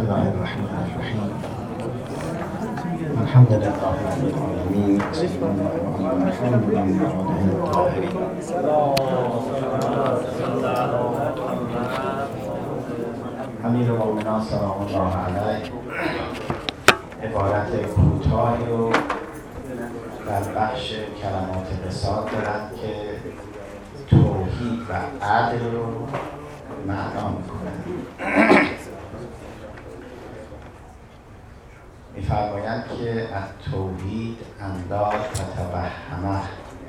الله الرحمن الرحیم. الحمد لله رب العالمین. محمد الطاهرین. امیر المؤمنین سلام الله علیه عبارت کوتاهی رو در بخش کلمات وصال دارند که توحید و عدل رو معنا میکنند. می‌فرمایند که التوحید انداد تتوهمه.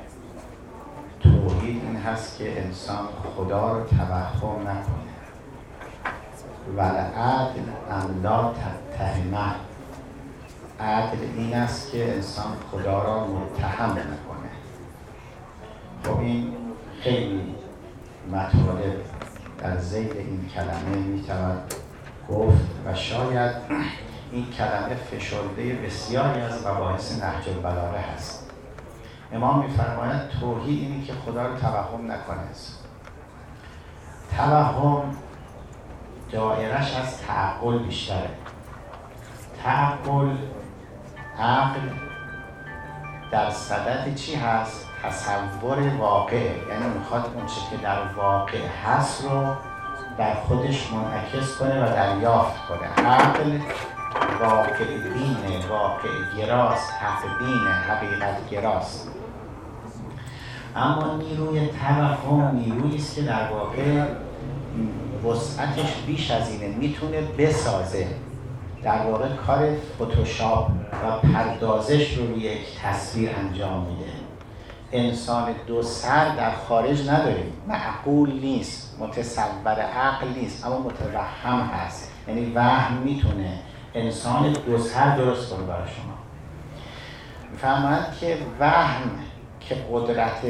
توحید این هست که انسان خدا رو توهم نکنه. و العدل انداد تتهمه. عدل این است که انسان خدا را متهم نکنه. خب این خیلی مطالب در ذیل این کلمه میتواند گفت و شاید این کلمه فشرده بسیاری از مباحث نهج البلاغه هست. امام میفرماید توحید اینی که خدا رو توهم نکنه. توهم دایرش از تعقل بیشتره. تعقل، عقل در صدد چی هست؟ تصور واقع، یعنی میخواد اون چه که در واقع هست رو در خودش منعکس کنه و دریافت کنه. عقل واقع بینه، واقع گراست، حق بینه، حقیقت گراست. اما نیروی توهم نیرویی است که در واقع وسعتش بیش از اینه، میتونه بسازه. در واقع کار فتوشاپ و پردازش رو روی یک تصویر انجام میده. انسان دو سر در خارج نداریم، معقول نیست، متصور عقل نیست، اما متوهم هست. یعنی وهم میتونه انسان دو سر درست کنه برای شما. میفهمند که وهم که قدرت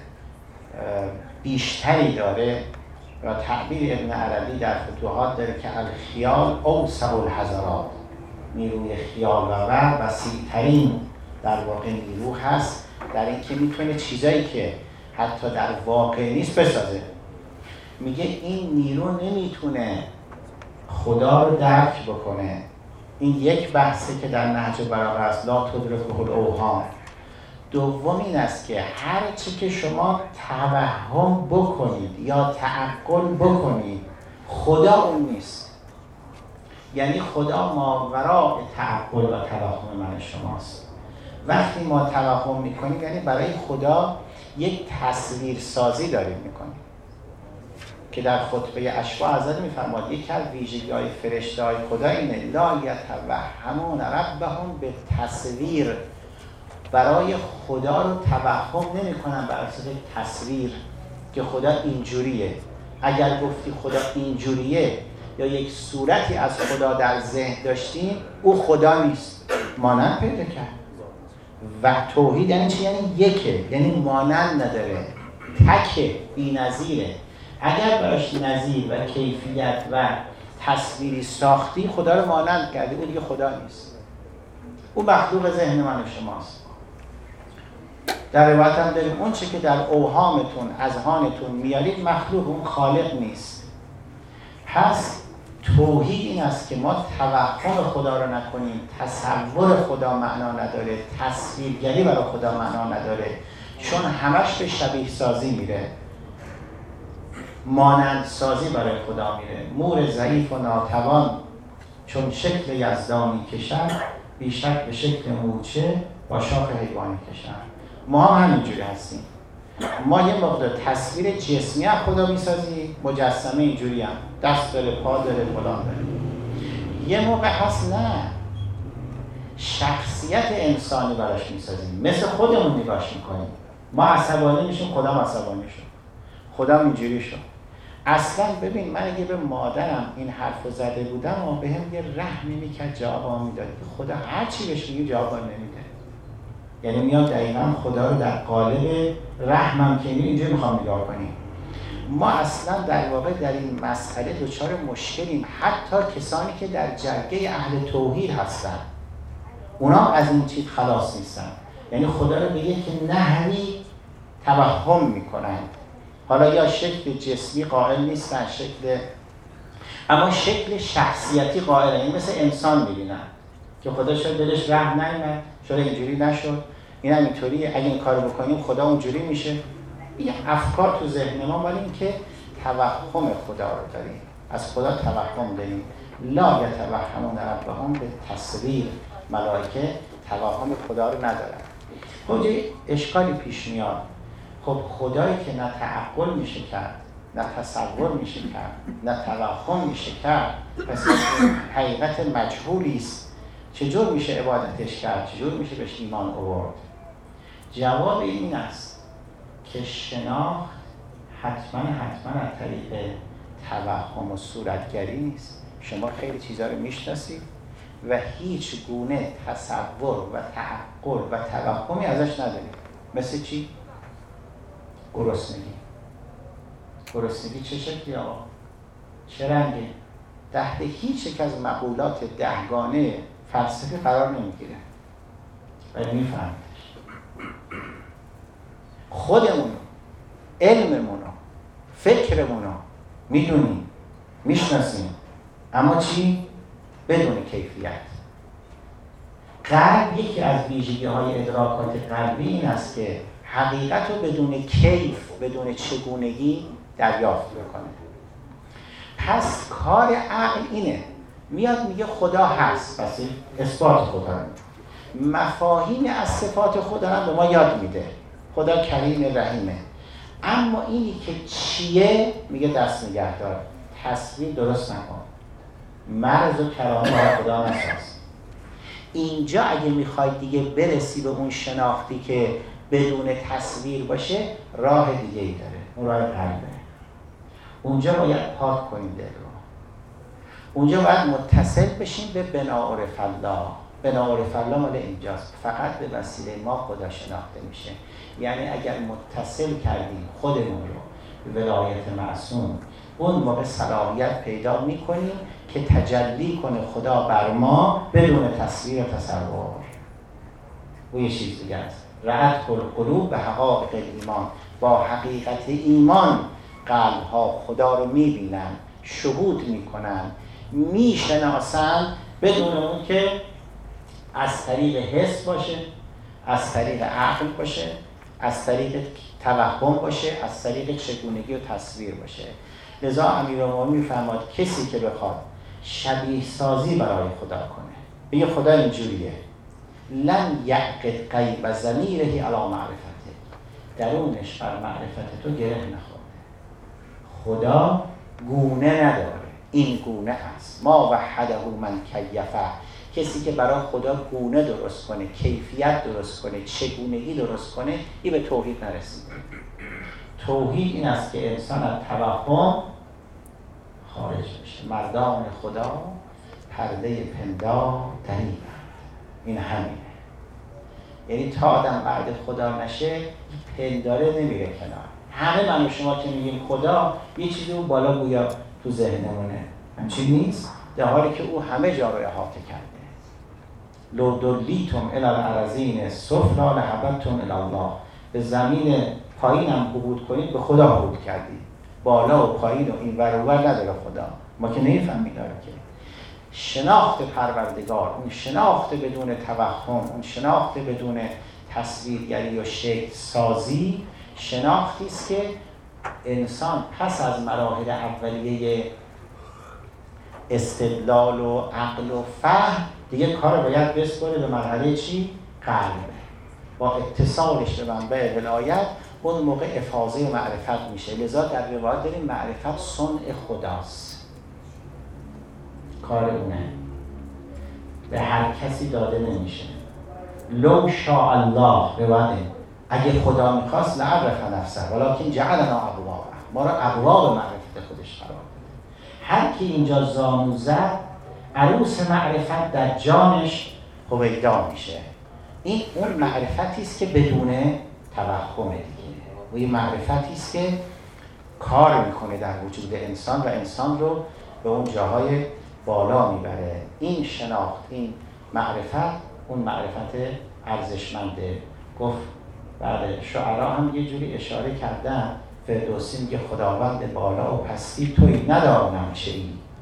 بیشتری داره و تعبیر ابن عربی در فتوحات داره که الخیال اوسع الحضرات، نیروی خیال و وهم وسیع‌ترین در واقع نیرو هست در اینکه میتونه چیزایی که حتی در واقع نیست بسازه. میگه این نیرو نمیتونه خدا رو درک بکنه. این یک بحثه که در نهج البلاغه است، لا تدرکه الاوهام. دوم این است که هر چی که شما توهم بکنید یا تعقل بکنید خدا اون نیست. یعنی خدا ماوراء تعقل و توهم من شماست. وقتی ما توهم میکنیم یعنی برای خدا یک تصویر سازی داریم میکنیم که در خطبه اشفاع حضرت میفرماد یکی از ویژگی‌های فرشته‌های خدا اینه لا یتوهمون ربهم به تصویر. برای خدا رو توهم نمی‌کنن بر اساس تصویر که خدا اینجوریه. اگر گفتی خدا اینجوریه یا یک صورتی از خدا در ذهن داشتیم او خدا نیست، مانند پیدا کرد. و توحید یعنی چی؟ یعنی یکه، یعنی مانند نداره، تکه، بی‌نظیره. اگر براش نظیر و کیفیت و تصویری ساختی خدا رو مانند کردی، او دیگه خدا نیست، او مخلوق ذهن من و شماست. در روایت هم داریم اون چه که در اوهامتون اذهانتون میارید مخلوق، اون خالق نیست. پس توحید این است که ما توهم خدا رو نکنیم، تصور خدا معنا نداره، تصویرگری برای خدا معنا نداره، چون همش به شبیه سازی میره، مانند سازی برای خدا میره. مور ضعیف و ناتوان چون شکل یزدانی کشد، بیشک به شکل مورچه با شاخ حیوانی کشد. ما هم همینجوری هستیم. ما یه موقع تصویر جسمی از خدا میسازیم، مجسمه اینجوری هم دست داره، پا داره، فلان داره. یه موقع هست نه، شخصیت انسانی براش میسازیم، مثل خودمون نگاش میکنیم. ما عصبانی میشیم، خدا هم عصبانی شد، خدا اینجوری شد. اصلا ببین من اگه به مادرم این حرف رو زده بودم و به هم یه رحمی میکرد جواب هم میداد، خدا هر چی بهش میگه جواب نمیده. یعنی میاد دقیقا خدا رو در قالب رحمم که اینجا میخوام نگاه کنیم. ما اصلا در واقع در این مسئله دچار مشکلیم. حتی کسانی که در جرگه اهل توحید هستن اونا از این چیز خلاص نیستن. یعنی خدا رو به یک نحوی توهم میکنن. حالا یا شکل جسمی قائل نیستن، شکل اما شکل شخصیتی قائل، این مثل انسان میبینن که خدا شاید دلش رحم نیامد، شاید اینجوری نشد، این هم اینطوریه، اگه این کارو بکنیم خدا اونجوری میشه. این افکار تو ذهن ما، ولی اینکه توهم خدا رو داریم، از خدا توهم داریم. لا یتوهمون ربهم به تصویر، ملائکه توهم خدا رو ندارن. خب یه اشکالی پیش میاد، خب خدایی که نه تعقل میشه کرد، نه تصور میشه کرد، نه توهم میشه کرد، پس حقیقت مجهولی است، چجور میشه عبادتش کرد؟ چجور میشه بهش ایمان آورد؟ جواب این است که شناخت حتما از طریق توهم و صورتگری نیست. شما خیلی چیزا رو میشناسید و هیچ گونه تصور و تعقل و توهمی ازش ندارید. مثل چی؟ گرسنگی چه شکلی آقا؟ چه رنگه؟ تحت هیچ یک از مقولات دهگانه فلسفی قرار نمیگیره ولی میفهمیدش. خودمونو، علممونو، فکرمونو میدونیم، میشناسیم، اما چی؟ بدون کیفیت. قلب یکی از ویژگی‌های ادراکات قلبی این است که حقیقت رو بدون کیف، بدون چگونگی دریافت بکنه. پس کار عقل اینه، میاد میگه خدا هست، پس اثبات خدا رو میگه. مفاهیم از صفات خدا هم به ما یاد میده، خدا کریم رحیمه، اما اینی که چیه میگه دست نگهدار، تصویر درست نکن، مرز و کرامت خدا نساز. اینجا اگه میخوای دیگه برسی به اون شناختی که بدون تصویر باشه، راه دیگه ای داره، اون راه قلبه. اونجا باید پاک کنیم دل رو، اونجا باید متصل بشیم به بناعرف الله. بناعرف الله مال اینجاست، فقط به وسیله ما خدا شناخته میشه. یعنی اگر متصل کردیم خودمون رو به ولایت معصوم، اون موقع صلاحیت پیدا میکنیم که تجلی کنه خدا بر ما بدون تصویر و تصور. و یه چیز دیگه است، رأت القلوب به حقایق ایمان، با حقیقت ایمان قلب ها خدا رو میبینن، شهود میکنن، میشناسن، بدون اون که از طریق حس باشه، از طریق عقل باشه، از طریق توهم باشه، از طریق چگونگی و تصویر باشه. لذا امیرالمومنین میفرماد کسی که بخواد شبیه سازی برای خدا کنه، بگه خدا اینجوریه، لن یعقد قیب ضمیره علی معرفته، درونش بر معرفت تو گره نخورده. خدا گونه نداره، این گونه هست. ما وحده من کیفه، کسی که برای خدا گونه درست کنه، کیفیت درست کنه، چگونگی درست کنه، این به توحید نرسیده. توحید این است که انسان از توهم خارج بشه. مردان خدا پرده پندار دریبند، این همینه. یعنی تا آدم بعد خدا نشه پنداره نمیره کنار. همه من و شما که میگیم خدا، یه چیزی اون بالا گویا تو ذهنمونه، همچین نیست، در حالی که او همه جا رو احاطه کرده. لو دلیتم الی الارضین سفلا لهبطتم الی الله، به زمین پایینم حبود کنید به خدا حبود کردید. بالا و پایین و این ور و ور نداره خدا، ما که نمیفهمیم داره که شناخت پروردگار، اون شناخت بدون توهم، اون شناخت بدون تصویرگری و شکل سازی، شناختی است که انسان پس از مراحل اولیه استدلال و عقل و فهم دیگه کار باید بسپاره به مرحله چی؟ قلب. با اتصالش به منبع ولایت اون موقع افاضه معرفت میشه. لذا در روایت داریم معرفت صنع خداست، کار اونه، به هر کسی داده نمیشه. لو شاء الله، روایت اگه خدا میخواست لعرف نفسه ولکن جعلنا ابوابا، ما را ابواب معرفت خودش قرار داده. هر کی اینجا زانو زد عروس معرفت در جانش هویدا میشه. این اون معرفتی است که بدون توهم دیگه، و این معرفتی است که کار میکنه در وجود انسان و انسان رو به اون جاهای بالا میبره. این شناخت، این معرفت، اون معرفت ارزشمنده. گفت بعد شعرا هم یه جوری اشاره کردن، فردوسی میگه خداوند بالا و پستی توی ندارم چه‌ای،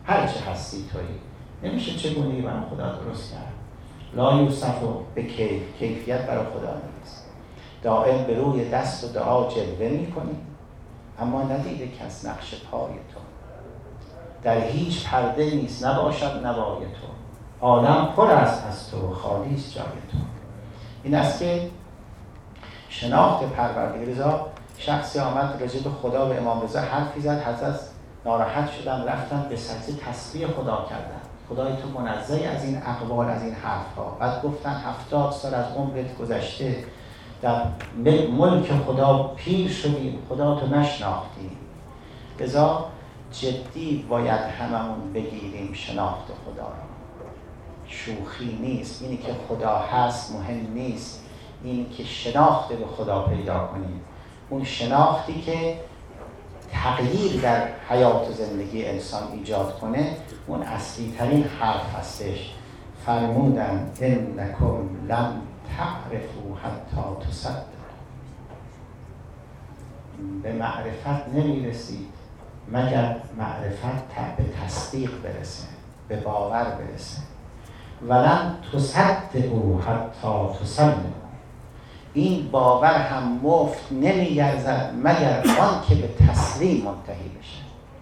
هر چه هستی تویی. نمیشه چگونگی برای خدا درست کرد. لا یوصف و به کیفیت برای خدا نیست. دائم به روی دست و دعا جلوه میکنی اما ندیده کس نقش پای تو. در هیچ پرده نیست نباشد نوای تو. عالم پر است از تو خالی است جای تو. این است که شناخت پروردگار. رضا شخصی آمد راجع به خدا و امام رضا حرفی زد، حضرت ناراحت شدن، رفتن به سجده تسبیح خدا کردن. خدای تو منزه از این اقوال، از این حرفها. بعد گفتن 70 سال از عمرت گذشته، در ملک خدا پیر شدیم، خدا تو نشناختیم. لذا جدی باید هممون بگیریم شناخت خدا را. شوخی نیست. اینی که خدا هست مهم نیست، اینی که شناخت به خدا پیدا کنیم. اون شناختی که تغییر در حیات و زندگی انسان ایجاد کنه، اون اصلی ترین حرف هستش. فرمودن انکم لم تعرفوا حتی تصدقوا. به معرفت نمیرسید مگر معرفت به تصدیق برسه، به باور برسه. ولن تصدقوا حتی تسلموا. این باور هم مفت نمیگردد مگر آن که به تسلیم منتهی بشه.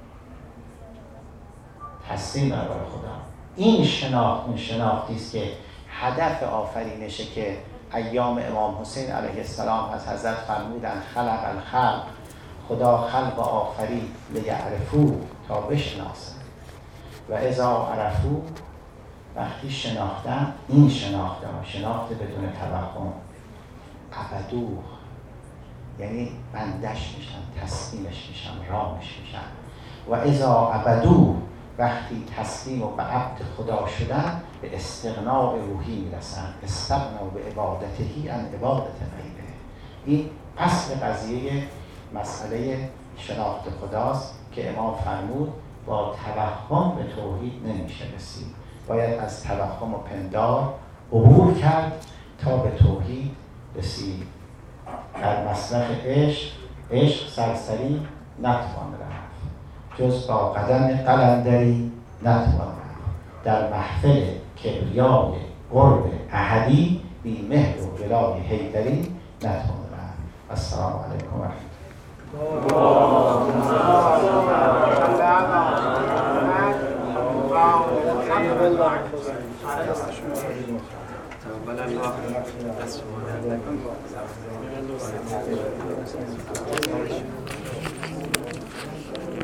تسلیم برای خدا. این شناخت اون شناختی است که هدف آفرینشه که ایام امام حسین علیه السلام از حضرت فرمودند خلق الخلق، خدا خلق آفرید لیعرفو، تا بشناسن. و اذا عرفو، وقتی شناختن، این شناخت بدون توهم، عبدوه، یعنی بندش میشن، تسلیمش میشن، رامش میشن. و اذا عبدوه، وقتی تسلیم و به عبد خدا شدن، به استغناء روحی میرسن. استغنا به عبادتهی عن عبادت غیره. این اصل قضیه مسئله شناخت خداست که امام فرمود با توهم به توحید نمیشه رسید. باید از توهم و پندار عبور کرد تا به توحید رسید. در مسلک عشق سرسری نتوان رفت، جز با قدم قلندری نتوان رفت. در محفل کبریای قرب احدی، بی مهر و ولای حیدری نتوان رفت. السلام علیکم و رحمت الله.